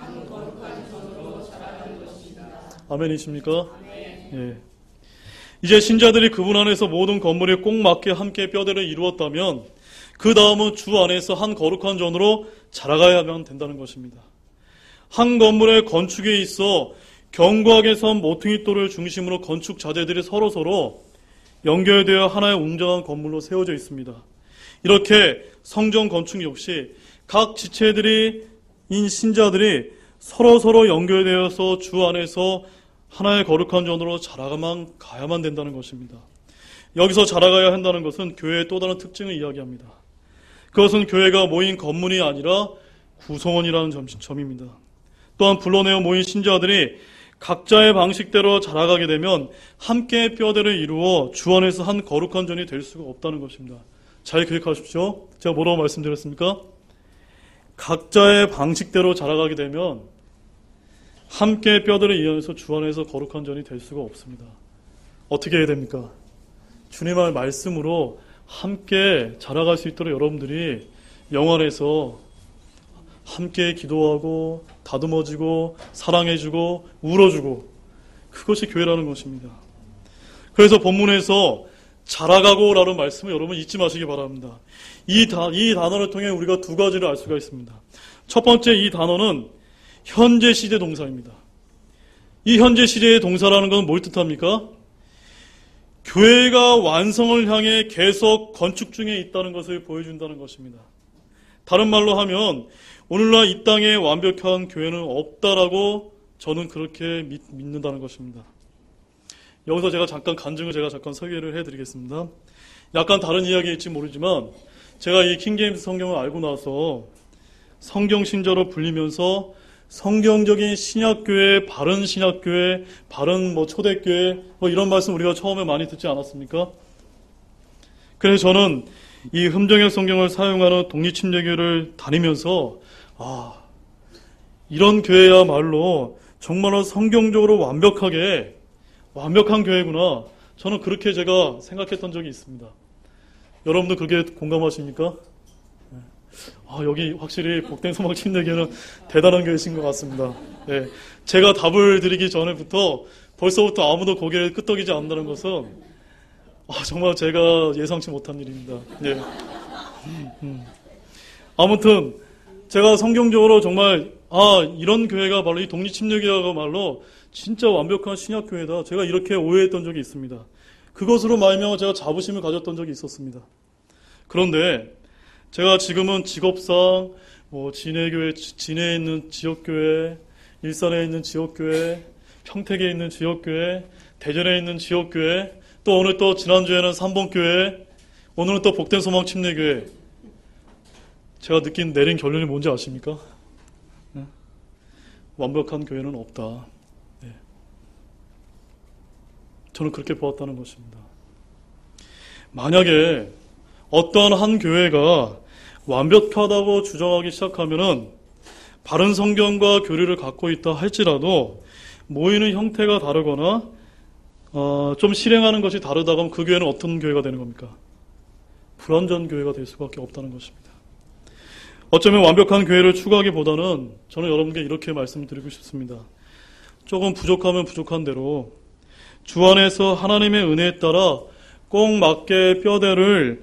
아멘이십니까? 예. 이제 신자들이 그분 안에서 모든 건물이 꼭 맞게 함께 뼈대를 이루었다면 그 다음은 주 안에서 한 거룩한 전으로 자라가야만 된다는 것입니다. 한 건물의 건축에 있어 견고하게 선 모퉁이돌을 중심으로 건축 자재들이 서로서로 연결되어 하나의 웅장한 건물로 세워져 있습니다. 이렇게 성전 건축 역시 각 지체들이 인 신자들이 서로서로 연결되어서 주 안에서 하나의 거룩한 전으로 자라가만 가야만 된다는 것입니다. 여기서 자라가야 한다는 것은 교회의 또 다른 특징을 이야기합니다. 그것은 교회가 모인 건물이 아니라 구성원이라는 점, 점입니다. 또한 불러내어 모인 신자들이 각자의 방식대로 자라가게 되면 함께 뼈대를 이루어 주 안에서 한 거룩한 전이 될 수가 없다는 것입니다. 잘 기억하십시오. 제가 뭐라고 말씀드렸습니까? 각자의 방식대로 자라가게 되면 함께 뼈들을 이어서 주 안에서 거룩한 전이 될 수가 없습니다. 어떻게 해야 됩니까? 주님의 말씀으로 함께 자라갈 수 있도록 여러분들이 영 안에서 함께 기도하고 다듬어지고 사랑해주고 울어주고, 그것이 교회라는 것입니다. 그래서 본문에서 자라가고 라는 말씀을 여러분 잊지 마시기 바랍니다. 이, 다, 이 단어를 통해 우리가 두 가지를 알 수가 있습니다. 첫 번째, 이 단어는 현재 시제 동사입니다. 이 현재 시제의 동사라는 건 뭘 뜻합니까? 교회가 완성을 향해 계속 건축 중에 있다는 것을 보여준다는 것입니다. 다른 말로 하면 오늘날 이 땅에 완벽한 교회는 없다라고 저는 그렇게 믿, 믿는다는 것입니다. 여기서 제가 잠깐 간증을 제가 잠깐 소개를 해드리겠습니다. 약간 다른 이야기일지 모르지만 제가 이 킹제임스 성경을 알고 나서 성경 신자로 불리면서 성경적인 신약교회, 바른 신약교회, 바른 뭐 초대교회 뭐 이런 말씀 우리가 처음에 많이 듣지 않았습니까? 그래서 저는 이 흠정역 성경을 사용하는 독립침례교회를 다니면서 아, 이런 교회야말로 정말로 성경적으로 완벽하게 완벽한 교회구나. 저는 그렇게 제가 생각했던 적이 있습니다. 여러분도 그게 공감하십니까? 아, 여기 확실히 복된 소망 침례교회는 대단한 교회신 것 같습니다. 네, 제가 답을 드리기 전에부터 벌써부터 아무도 고개를 끄덕이지 않는다는 것은 아, 정말 제가 예상치 못한 일입니다. 네. 음, 음. 아무튼 제가 성경적으로 정말 아, 이런 교회가 바로 이 독립침례교회가 말로 진짜 완벽한 신약교회다. 제가 이렇게 오해했던 적이 있습니다. 그것으로 말미암아 제가 자부심을 가졌던 적이 있었습니다. 그런데 제가 지금은 직업상 뭐 진해교회, 진해에 있는 지역교회, 일산에 있는 지역교회, 평택에 있는 지역교회, 대전에 있는 지역교회, 또 오늘 또 지난주에는 삼봉교회, 오늘은 또 복된 소망 침례교회. 제가 느낀 내린 결론이 뭔지 아십니까? 네? 완벽한 교회는 없다. 네. 저는 그렇게 보았다는 것입니다. 만약에 어떤 한 교회가 완벽하다고 주장하기 시작하면은 바른 성경과 교리를 갖고 있다 할지라도 모이는 형태가 다르거나 어, 좀 실행하는 것이 다르다고 하면 그 교회는 어떤 교회가 되는 겁니까? 불완전 교회가 될 수밖에 없다는 것입니다. 어쩌면 완벽한 교회를 추구하기보다는 저는 여러분께 이렇게 말씀드리고 싶습니다. 조금 부족하면 부족한 대로 주 안에서 하나님의 은혜에 따라 꼭 맞게 뼈대를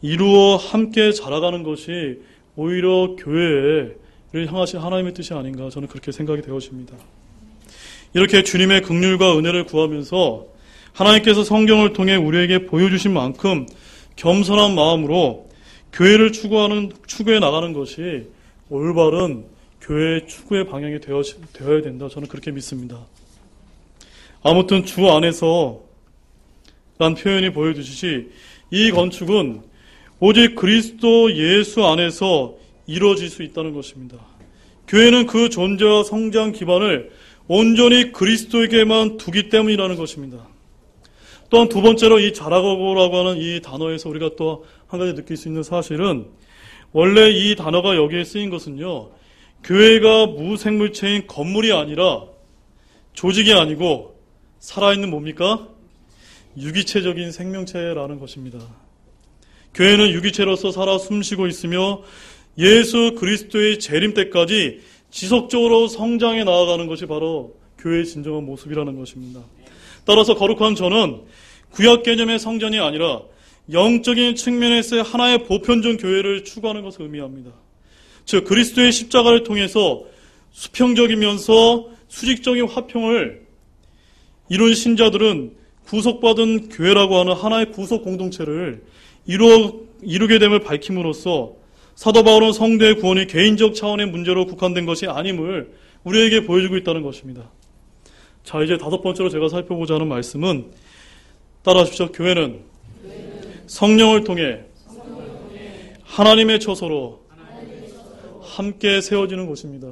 이루어 함께 자라가는 것이 오히려 교회를 향하신 하나님의 뜻이 아닌가 저는 그렇게 생각이 되어집니다. 이렇게 주님의 긍휼과 은혜를 구하면서 하나님께서 성경을 통해 우리에게 보여주신 만큼 겸손한 마음으로 교회를 추구하는, 추구해 나가는 것이 올바른 교회의 추구의 방향이 되어, 되어야 된다. 저는 그렇게 믿습니다. 아무튼 주 안에서 란 표현이 보여주듯이 이 건축은 오직 그리스도 예수 안에서 이루어질 수 있다는 것입니다. 교회는 그 존재와 성장 기반을 온전히 그리스도에게만 두기 때문이라는 것입니다. 또한 두 번째로 이 자라고라고 하는 이 단어에서 우리가 또 한 가지 느낄 수 있는 사실은 원래 이 단어가 여기에 쓰인 것은요, 교회가 무생물체인 건물이 아니라 조직이 아니고 살아있는 뭡니까? 유기체적인 생명체라는 것입니다. 교회는 유기체로서 살아 숨쉬고 있으며 예수 그리스도의 재림 때까지 지속적으로 성장해 나아가는 것이 바로 교회의 진정한 모습이라는 것입니다. 따라서 거룩한 저는 구약 개념의 성전이 아니라 영적인 측면에서의 하나의 보편적 교회를 추구하는 것을 의미합니다. 즉 그리스도의 십자가를 통해서 수평적이면서 수직적인 화평을 이룬 신자들은 구속받은 교회라고 하는 하나의 구속 공동체를 이루어, 이루게 됨을 밝힘으로써 사도 바울은 성도의 구원이 개인적 차원의 문제로 국한된 것이 아님을 우리에게 보여주고 있다는 것입니다. 자, 이제 다섯 번째로 제가 살펴보자 하는 말씀은 따라하십시오. 교회는 성령을 통해 하나님의 처소로 함께 세워지는 곳입니다.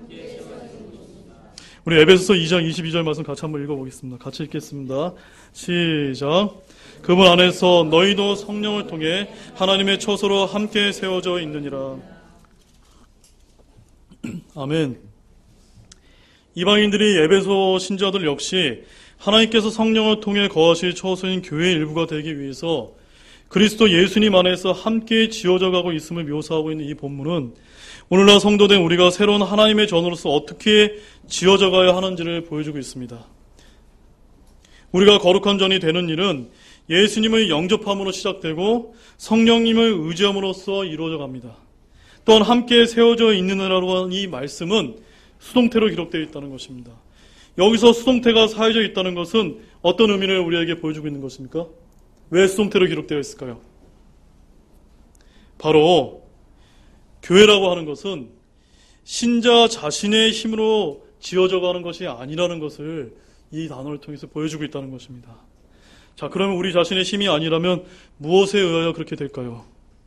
우리 에베소서 이 장 이십이 절 말씀 같이 한번 읽어보겠습니다. 같이 읽겠습니다. 시작. 그분 안에서 너희도 성령을 통해 하나님의 처소로 함께 세워져 있느니라. 아멘. 이방인들이 에베소 신자들 역시 하나님께서 성령을 통해 거하실 처소인 교회의 일부가 되기 위해서 그리스도 예수님 안에서 함께 지어져 가고 있음을 묘사하고 있는 이 본문은 오늘날 성도된 우리가 새로운 하나님의 전으로서 어떻게 지어져 가야 하는지를 보여주고 있습니다. 우리가 거룩한 전이 되는 일은 예수님을 영접함으로 시작되고 성령님을 의지함으로써 이루어져 갑니다. 또한 함께 세워져 있느라고 하는 이 말씀은 수동태로 기록되어 있다는 것입니다. 여기서 수동태가 사해져 있다는 것은 어떤 의미를 우리에게 보여주고 있는 것입니까? 왜 수동태로 기록되어 있을까요? 바로 교회라고 하는 것은 신자 자신의 힘으로 지어져 가는 것이 아니라는 것을 이 단어를 통해서 보여주고 있다는 것입니다. 자, 그러면 우리 자신의 힘이 아니라면 무엇에 의하여 그렇게 될까요?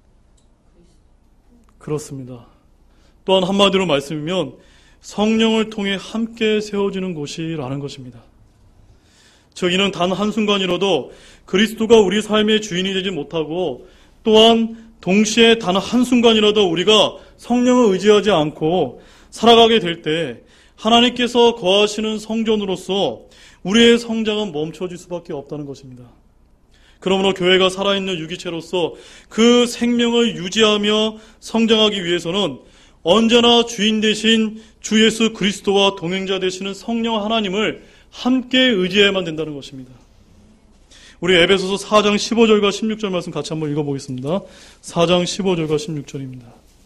그렇습니다. 또한 한마디로 말씀이면 성령을 통해 함께 세워지는 곳이라는 것입니다. 즉 이는 단 한순간이라도 그리스도가 우리 삶의 주인이 되지 못하고 또한 동시에 단 한순간이라도 우리가 성령을 의지하지 않고 살아가게 될 때 하나님께서 거하시는 성전으로서 우리의 성장은 멈춰질 수밖에 없다는 것입니다. 그러므로 교회가 살아있는 유기체로서 그 생명을 유지하며 성장하기 위해서는 언제나 주인 되신 주 예수 그리스도와 동행자 되시는 성령 하나님을 함께 의지해야만 된다는 것입니다. 우리 에베소서 사 장 십오 절과 십육 절 말씀 같이 한번 읽어보겠습니다. 사 장 십오 절과 십육 절입니다.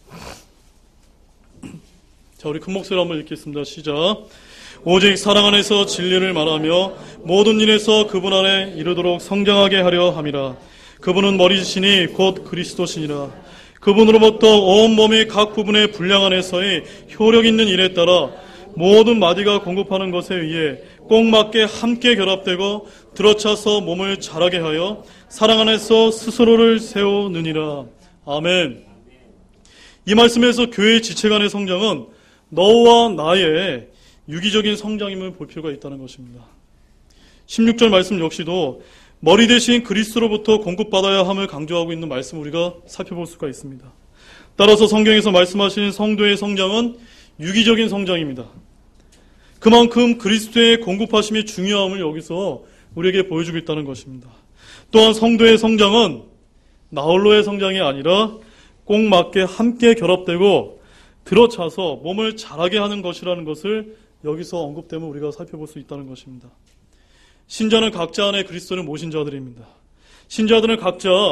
자, 우리 큰 목소리로 한번 읽겠습니다. 시작. 오직 사랑 안에서 진리를 말하며 모든 일에서 그분 안에 이르도록 성장하게 하려 함이라. 그분은 머리시니 곧 그리스도시니라. 그분으로부터 온 몸의 각 부분의 분량 안에서의 효력 있는 일에 따라 모든 마디가 공급하는 것에 의해 꼭 맞게 함께 결합되고 들어차서 몸을 자라게 하여 사랑 안에서 스스로를 세우느니라. 아멘. 이 말씀에서 교회의 지체 간의 성장은 너와 나의 유기적인 성장임을 볼 필요가 있다는 것입니다. 십육 절 말씀 역시도 머리 대신 그리스도로부터 공급받아야 함을 강조하고 있는 말씀 우리가 살펴볼 수가 있습니다. 따라서 성경에서 말씀하시는 성도의 성장은 유기적인 성장입니다. 그만큼 그리스도의 공급하심이 중요함을 여기서 우리에게 보여주고 있다는 것입니다. 또한 성도의 성장은 나홀로의 성장이 아니라 꼭 맞게 함께 결합되고 들어차서 몸을 자라게 하는 것이라는 것을 여기서 언급되면 우리가 살펴볼 수 있다는 것입니다. 신자는 각자 안에 그리스도를 모신 자들입니다. 신자들은 각자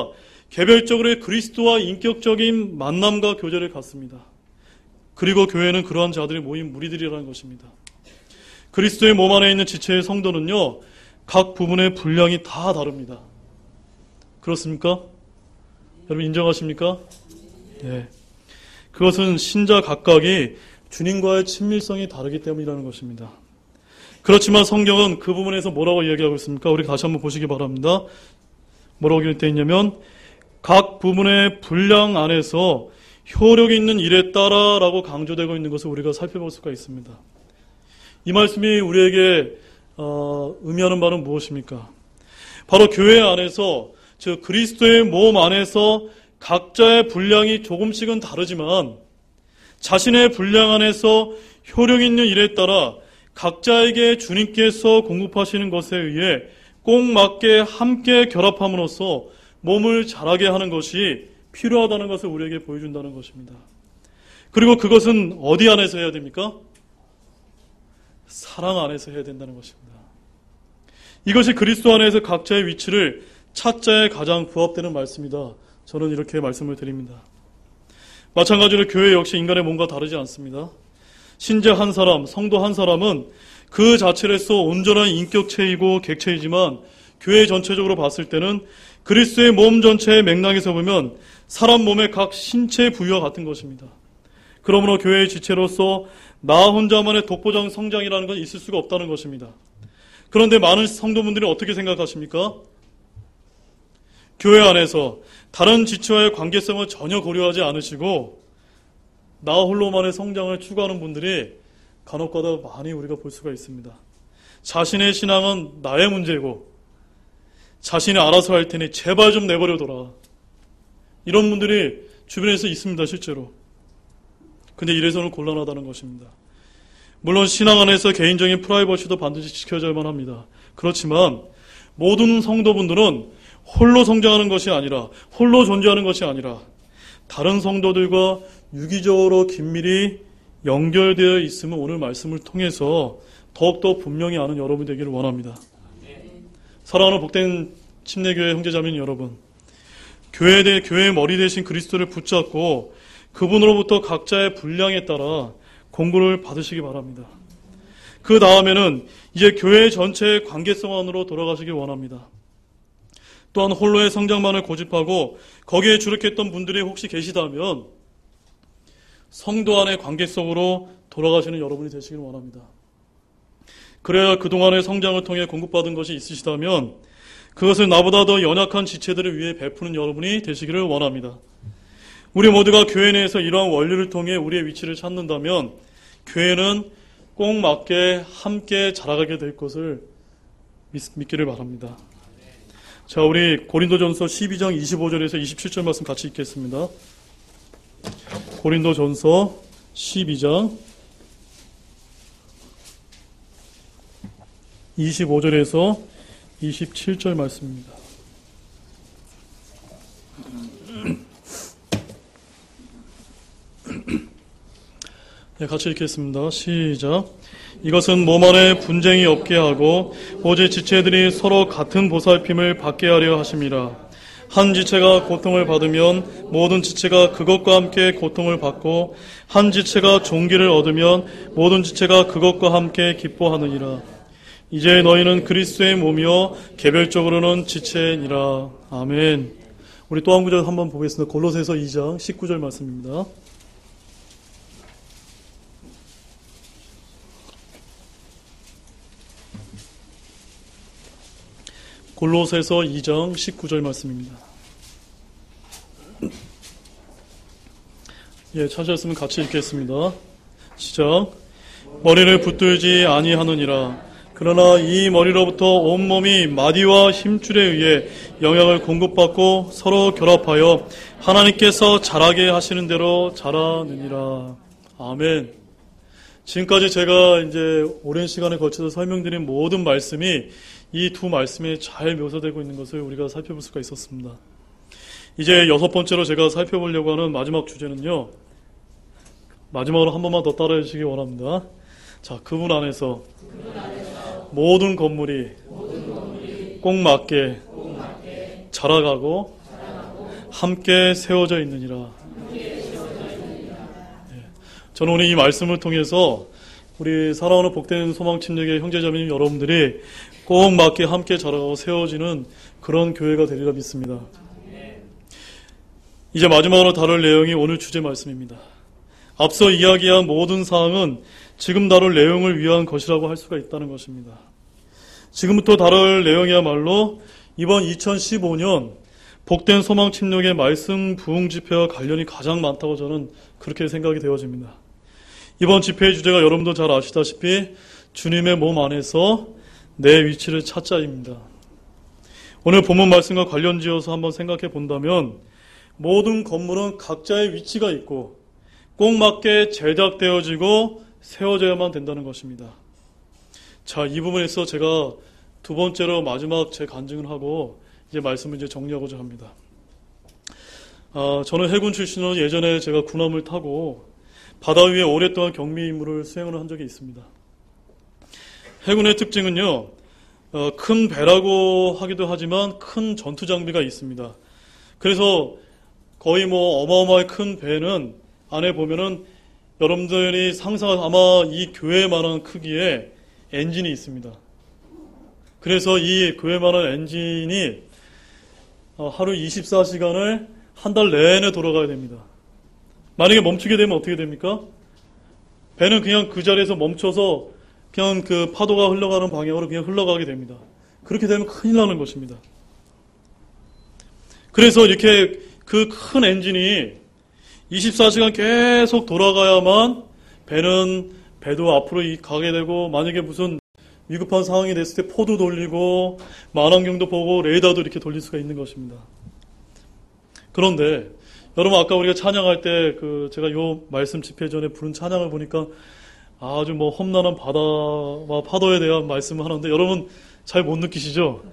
개별적으로 그리스도와 인격적인 만남과 교제를 갖습니다. 그리고 교회는 그러한 자들이 모인 무리들이라는 것입니다. 그리스도의 몸 안에 있는 지체의 성도는요, 각 부분의 분량이 다 다릅니다. 그렇습니까? 여러분 인정하십니까? 네. 그것은 신자 각각이 주님과의 친밀성이 다르기 때문이라는 것입니다. 그렇지만 성경은 그 부분에서 뭐라고 이야기하고 있습니까? 우리 다시 한번 보시기 바랍니다. 뭐라고 되어 있냐면 각 부분의 분량 안에서 효력이 있는 일에 따라라고 강조되고 있는 것을 우리가 살펴볼 수가 있습니다. 이 말씀이 우리에게 어, 의미하는 바는 무엇입니까? 바로 교회 안에서, 즉 그리스도의 몸 안에서 각자의 분량이 조금씩은 다르지만 자신의 분량 안에서 효력 있는 일에 따라 각자에게 주님께서 공급하시는 것에 의해 꼭 맞게 함께 결합함으로써 몸을 자라게 하는 것이 필요하다는 것을 우리에게 보여준다는 것입니다. 그리고 그것은 어디 안에서 해야 됩니까? 사랑 안에서 해야 된다는 것입니다. 이것이 그리스도 안에서 각자의 위치를 찾자에 가장 부합되는 말씀이다. 저는 이렇게 말씀을 드립니다. 마찬가지로 교회 역시 인간의 몸과 다르지 않습니다. 신자 한 사람, 성도 한 사람은 그 자체로서 온전한 인격체이고 객체이지만 교회 전체적으로 봤을 때는 그리스도의 몸 전체의 맥락에서 보면 사람 몸의 각 신체 부위와 같은 것입니다. 그러므로 교회의 지체로서 나 혼자만의 독보적 성장이라는 건 있을 수가 없다는 것입니다. 그런데 많은 성도분들이 어떻게 생각하십니까? 교회 안에서 다른 지체와의 관계성을 전혀 고려하지 않으시고 나 홀로만의 성장을 추구하는 분들이 간혹가다 많이 우리가 볼 수가 있습니다. 자신의 신앙은 나의 문제고 자신이 알아서 할 테니 제발 좀 내버려둬라. 이런 분들이 주변에서 있습니다, 실제로. 근데 이래서는 곤란하다는 것입니다. 물론 신앙 안에서 개인적인 프라이버시도 반드시 지켜져야만 합니다. 그렇지만 모든 성도분들은 홀로 성장하는 것이 아니라, 홀로 존재하는 것이 아니라 다른 성도들과 유기적으로 긴밀히 연결되어 있음을 오늘 말씀을 통해서 더욱더 분명히 아는 여러분이 되기를 원합니다. 사랑하는 복된 침례교회 형제자매인 여러분, 교회 대 교회의 머리 대신 그리스도를 붙잡고 그분으로부터 각자의 분량에 따라 공부를 받으시기 바랍니다. 그 다음에는 이제 교회 전체의 관계성 안으로 돌아가시길 원합니다. 또한 홀로의 성장만을 고집하고 거기에 주력했던 분들이 혹시 계시다면 성도 안의 관계성으로 돌아가시는 여러분이 되시길 원합니다. 그래야 그동안의 성장을 통해 공급받은 것이 있으시다면 그것을 나보다 더 연약한 지체들을 위해 베푸는 여러분이 되시기를 원합니다. 우리 모두가 교회 내에서 이러한 원리를 통해 우리의 위치를 찾는다면 교회는 꼭 맞게 함께 자라가게 될 것을 믿, 믿기를 바랍니다. 자, 우리 고린도전서 십이 장 이십오 절에서 이십칠 절 말씀 같이 읽겠습니다. 고린도전서 십이 장 이십오 절에서 이십칠 절 말씀입니다. 네, 같이 읽겠습니다. 시작. 이것은 몸 안에 분쟁이 없게 하고 오직 지체들이 서로 같은 보살핌을 받게 하려 하심이라. 한 지체가 고통을 받으면 모든 지체가 그것과 함께 고통을 받고 한 지체가 존귀를 얻으면 모든 지체가 그것과 함께 기뻐하느니라. 이제 너희는 그리스도의 몸이요 개별적으로는 지체니라. 아멘. 우리 또 한 구절 한번 보겠습니다. 골로새서 이 장 십구 절 말씀입니다. 골로새서 이 장 십구 절 말씀입니다. 예, 찾으셨으면 같이 읽겠습니다. 시작. 머리를 붙들지 아니하느니라. 그러나 이 머리로부터 온몸이 마디와 힘줄에 의해 영향을 공급받고 서로 결합하여 하나님께서 자라게 하시는 대로 자라느니라. 아멘. 지금까지 제가 이제 오랜 시간에 걸쳐서 설명드린 모든 말씀이 이 두 말씀에 잘 묘사되고 있는 것을 우리가 살펴볼 수가 있었습니다. 이제 여섯 번째로 제가 살펴보려고 하는 마지막 주제는요. 마지막으로 한 번만 더 따라해 주시기 원합니다. 자, 그분 안에서, 그분 안에서 모든 건물이, 모든 건물이 꼭 맞게, 꼭 맞게 자라가고, 자라가고 함께 세워져 있느니라. 네. 저는 오늘 이 말씀을 통해서 우리 사랑하는 복된 소망침략의 형제자매님 여러분들이 꼭 맞게 함께 자라고 세워지는 그런 교회가 되리라 믿습니다. 이제 마지막으로 다룰 내용이 오늘 주제 말씀입니다. 앞서 이야기한 모든 사항은 지금 다룰 내용을 위한 것이라고 할 수가 있다는 것입니다. 지금부터 다룰 내용이야말로 이번 이천십오 년 복된 소망침략의 말씀 부흥 집회와 관련이 가장 많다고 저는 그렇게 생각이 되어집니다. 이번 집회의 주제가 여러분도 잘 아시다시피 주님의 몸 안에서 내 위치를 찾자입니다. 오늘 본문 말씀과 관련지어서 한번 생각해 본다면 모든 건물은 각자의 위치가 있고 꼭 맞게 제작되어지고 세워져야만 된다는 것입니다. 자, 이 부분에서 제가 두 번째로 마지막 제 간증을 하고 이제 말씀을 이제 정리하고자 합니다. 아, 저는 해군 출신으로 예전에 제가 군함을 타고 바다 위에 오랫동안 경비 임무를 수행을 한 적이 있습니다. 해군의 특징은요, 어, 큰 배라고 하기도 하지만 큰 전투 장비가 있습니다. 그래서 거의 뭐 어마어마하게 큰 배는 안에 보면은 여러분들이 상상 아마 이 교회만한 크기의 엔진이 있습니다. 그래서 이 교회만한 엔진이 하루 이십사 시간을 한 달 내내 돌아가야 됩니다. 만약에 멈추게 되면 어떻게 됩니까? 배는 그냥 그 자리에서 멈춰서 그냥 그 파도가 흘러가는 방향으로 그냥 흘러가게 됩니다. 그렇게 되면 큰일 나는 것입니다. 그래서 이렇게 그 큰 엔진이 이십사 시간 계속 돌아가야만 배는 배도 앞으로 가게 되고, 만약에 무슨 위급한 상황이 됐을 때 포도 돌리고 만환경도 보고 레이더도 이렇게 돌릴 수가 있는 것입니다. 그런데 여러분, 아까 우리가 찬양할 때 그 제가 요 말씀 집회 전에 부른 찬양을 보니까 아주 뭐 험난한 바다와 파도에 대한 말씀을 하는데 여러분 잘 못 느끼시죠?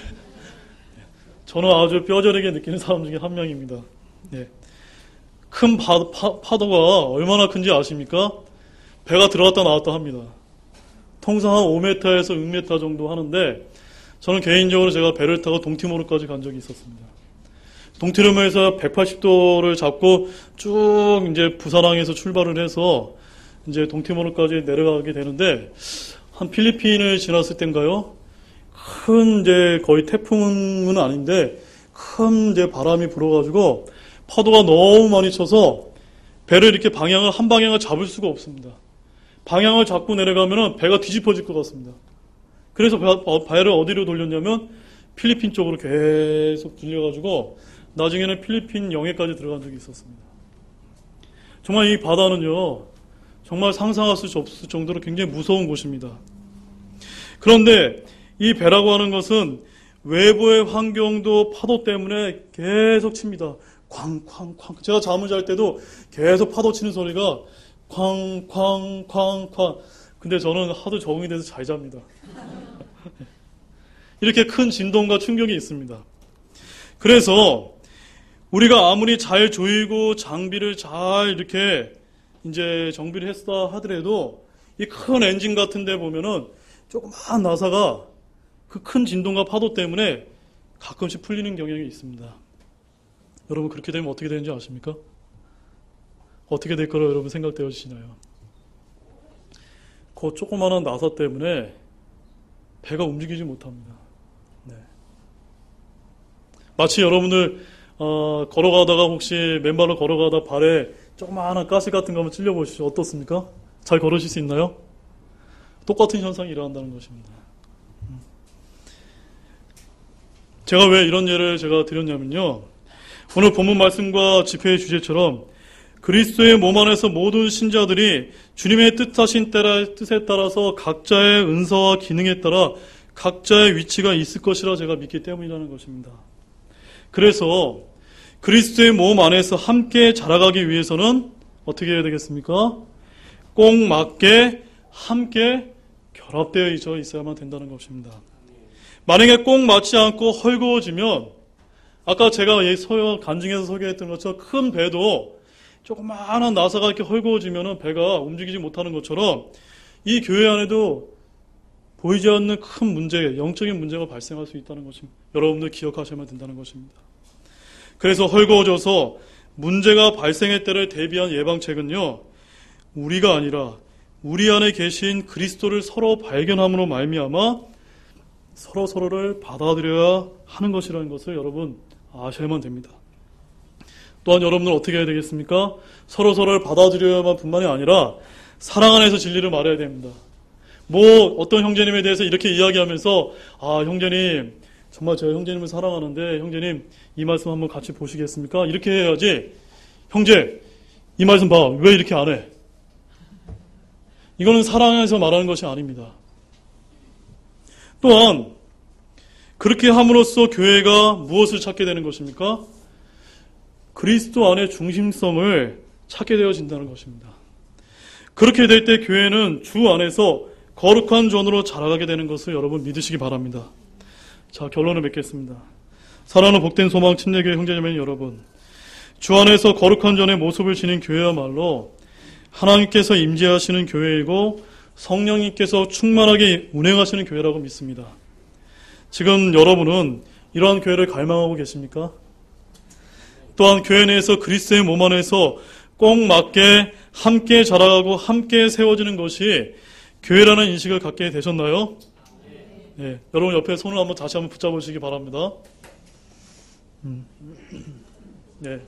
저는 아주 뼈저리게 느끼는 사람 중에 한 명입니다. 네. 큰 파, 파, 파도가 얼마나 큰지 아십니까? 배가 들어갔다 나왔다 합니다. 통상 한 오 미터에서 육 미터 정도 하는데 저는 개인적으로 제가 배를 타고 동티모르까지 간 적이 있었습니다. 동티모르에서 백팔십 도를 잡고 쭉 이제 부산항에서 출발을 해서 이제 동티모르까지 내려가게 되는데, 한 필리핀을 지났을 때인가요? 큰 이제 거의 태풍은 아닌데 큰 이제 바람이 불어가지고 파도가 너무 많이 쳐서 배를 이렇게 방향을 한 방향을 잡을 수가 없습니다. 방향을 잡고 내려가면 배가 뒤집어질 것 같습니다. 그래서 배를 어디로 돌렸냐면 필리핀 쪽으로 계속 돌려가지고 나중에는 필리핀 영해까지 들어간 적이 있었습니다. 정말 이 바다는요, 정말 상상할 수 없을 정도로 굉장히 무서운 곳입니다. 그런데 이 배라고 하는 것은 외부의 환경도 파도 때문에 계속 칩니다. 쾅쾅쾅. 제가 잠을 잘 때도 계속 파도 치는 소리가 쾅쾅쾅쾅. 근데 저는 하도 적응이 돼서 잘 잡니다. 이렇게 큰 진동과 충격이 있습니다. 그래서 우리가 아무리 잘 조이고 장비를 잘 이렇게 이제 정비를 했다 하더라도 이 큰 엔진 같은 데 보면은 조그마한 나사가 그 큰 진동과 파도 때문에 가끔씩 풀리는 경향이 있습니다. 여러분, 그렇게 되면 어떻게 되는지 아십니까? 어떻게 될 거라고 여러분 생각되어지시나요? 그 조그마한 나사 때문에 배가 움직이지 못합니다. 네. 마치 여러분들 어, 걸어가다가 혹시 맨발로 걸어가다 발에 조그마한 가시 같은 거 한번 찔려보시죠. 어떻습니까? 잘 걸으실 수 있나요? 똑같은 현상이 일어난다는 것입니다. 제가 왜 이런 예를 제가 드렸냐면요, 오늘 본문 말씀과 집회의 주제처럼 그리스도의 몸 안에서 모든 신자들이 주님의 뜻하신 뜻에 따라서 각자의 은사와 기능에 따라 각자의 위치가 있을 것이라 제가 믿기 때문이라는 것입니다. 그래서 그리스도의 몸 안에서 함께 자라가기 위해서는 어떻게 해야 되겠습니까? 꼭 맞게 함께 결합되어 있어야만 된다는 것입니다. 만약에 꼭 맞지 않고 헐거워지면, 아까 제가 서요 간증에서 소개했던 것처럼 큰 배도 조그마한 나사가 이렇게 헐거워지면 배가 움직이지 못하는 것처럼 이 교회 안에도 보이지 않는 큰 문제, 영적인 문제가 발생할 수 있다는 것입니다. 여러분들 기억하셔야만 된다는 것입니다. 그래서 헐거워져서 문제가 발생할 때를 대비한 예방책은요, 우리가 아니라 우리 안에 계신 그리스도를 서로 발견함으로 말미암아 서로 서로를 받아들여야 하는 것이라는 것을 여러분 아셔야만 됩니다. 또한 여러분은 어떻게 해야 되겠습니까? 서로 서로를 받아들여야만 뿐만이 아니라 사랑 안에서 진리를 말해야 됩니다. 뭐 어떤 형제님에 대해서 이렇게 이야기하면서 아 형제님 정말 제가 형제님을 사랑하는데 형제님 이 말씀 한번 같이 보시겠습니까? 이렇게 해야지. 형제 이 말씀 봐. 왜 이렇게 안 해? 이거는 사랑에서 말하는 것이 아닙니다. 또한 그렇게 함으로써 교회가 무엇을 찾게 되는 것입니까? 그리스도 안의 중심성을 찾게 되어진다는 것입니다. 그렇게 될 때 교회는 주 안에서 거룩한 존으로 자라가게 되는 것을 여러분 믿으시기 바랍니다. 자, 결론을 맺겠습니다. 사랑하는 복된 소망 침례교회 형제자매 여러분, 주 안에서 거룩한 존의 모습을 지닌 교회야말로 하나님께서 임재하시는 교회이고 성령님께서 충만하게 운행하시는 교회라고 믿습니다. 지금 여러분은 이러한 교회를 갈망하고 계십니까? 또한 교회 내에서 그리스도의 몸 안에서 꼭 맞게 함께 자라가고 함께 세워지는 것이 교회라는 인식을 갖게 되셨나요? 네, 여러분 옆에 손을 한번 다시 한번 붙잡으시기 바랍니다. 음. 네.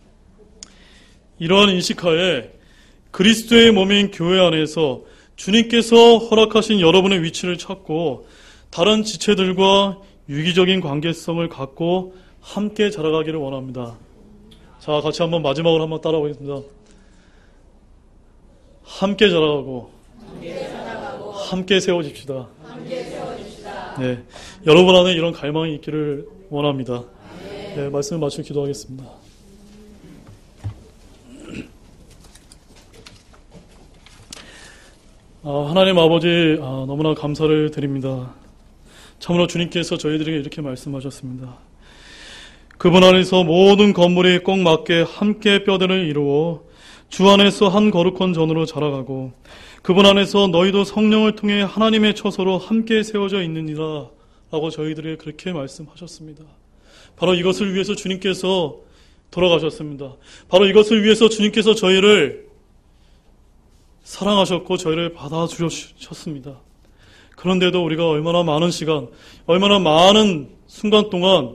이러한 인식하에 그리스도의 몸인 교회 안에서 주님께서 허락하신 여러분의 위치를 찾고 다른 지체들과 유기적인 관계성을 갖고 함께 자라가기를 원합니다. 자, 같이 한번 마지막으로 한번 따라오겠습니다. 함께 자라가고, 함께, 자라가고, 함께 세워집시다. 함께 세워집시다. 네, 여러분 안에 이런 갈망이 있기를 원합니다. 네, 말씀을 마치고 기도하겠습니다. 아, 하나님 아버지, 아, 너무나 감사를 드립니다. 참으로 주님께서 저희들에게 이렇게 말씀하셨습니다. 그분 안에서 모든 건물이 꼭 맞게 함께 뼈대를 이루어 주 안에서 한 거룩한 전으로 자라가고 그분 안에서 너희도 성령을 통해 하나님의 처소로 함께 세워져 있느니라 라고 저희들에게 그렇게 말씀하셨습니다. 바로 이것을 위해서 주님께서 돌아가셨습니다. 바로 이것을 위해서 주님께서 저희를 사랑하셨고 저희를 받아주셨습니다. 그런데도 우리가 얼마나 많은 시간, 얼마나 많은 순간 동안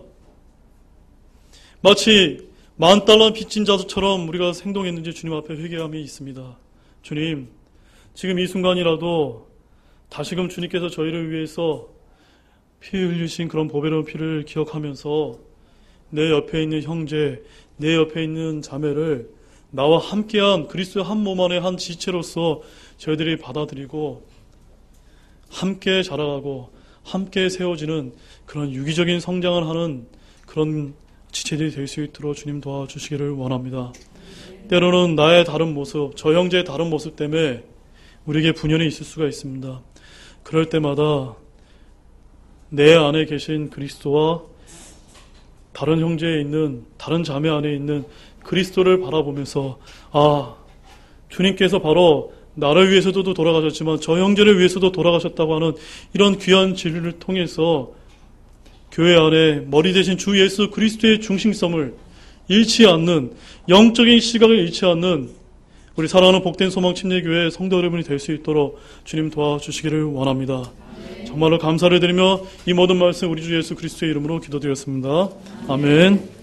마치 만 달러 빚진 자처럼 우리가 행동했는지 주님 앞에 회개함이 있습니다. 주님, 지금 이 순간이라도 다시금 주님께서 저희를 위해서 피 흘리신 그런 보배로운 피를 기억하면서 내 옆에 있는 형제, 내 옆에 있는 자매를 나와 함께한 그리스도의 한 몸 안의 한 지체로서 저희들이 받아들이고 함께 자라가고 함께 세워지는 그런 유기적인 성장을 하는 그런 지체들이 될 수 있도록 주님 도와주시기를 원합니다. 때로는 나의 다른 모습, 저 형제의 다른 모습 때문에 우리에게 분열이 있을 수가 있습니다. 그럴 때마다 내 안에 계신 그리스도와 다른 형제에 있는, 다른 자매 안에 있는 그리스도를 바라보면서 아, 주님께서 바로 나를 위해서도 돌아가셨지만 저 형제를 위해서도 돌아가셨다고 하는 이런 귀한 진리를 통해서 교회 안에 머리 대신 주 예수 그리스도의 중심성을 잃지 않는, 영적인 시각을 잃지 않는 우리 사랑하는 복된 소망 침례교회 성도 여러분이 될 수 있도록 주님 도와주시기를 원합니다. 정말로 감사를 드리며 이 모든 말씀 우리 주 예수 그리스도의 이름으로 기도드렸습니다. 아멘.